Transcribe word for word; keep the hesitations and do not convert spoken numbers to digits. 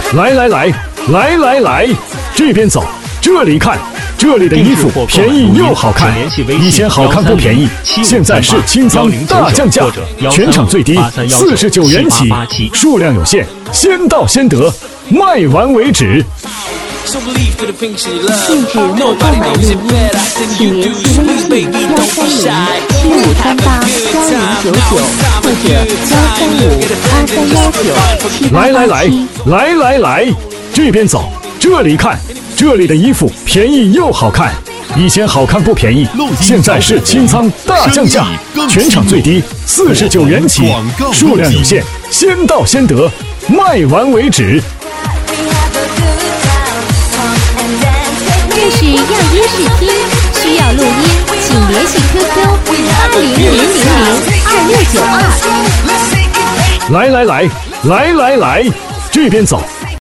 来来来来来来，这边走，这里看，这里的衣服便宜又好看，以前好看不便宜，现在是清仓大降价，全场最低四十九元起，数量有限，先到先得，卖完为止。 禁止或购买录音，请联系微信幺三零七五三八幺零九九或者幺三五二三幺九七八来来来八七。 来来来，这边走，这里看，这里的衣服便宜又好看，以前好看不便宜，现在是清仓大降价，全场最低四十九元起，数量有限，先到先得，卖完为止。 这是样音试听，需要录音，请联系 Q Q 二零零零零二六九二。 来来来来来来，这边走，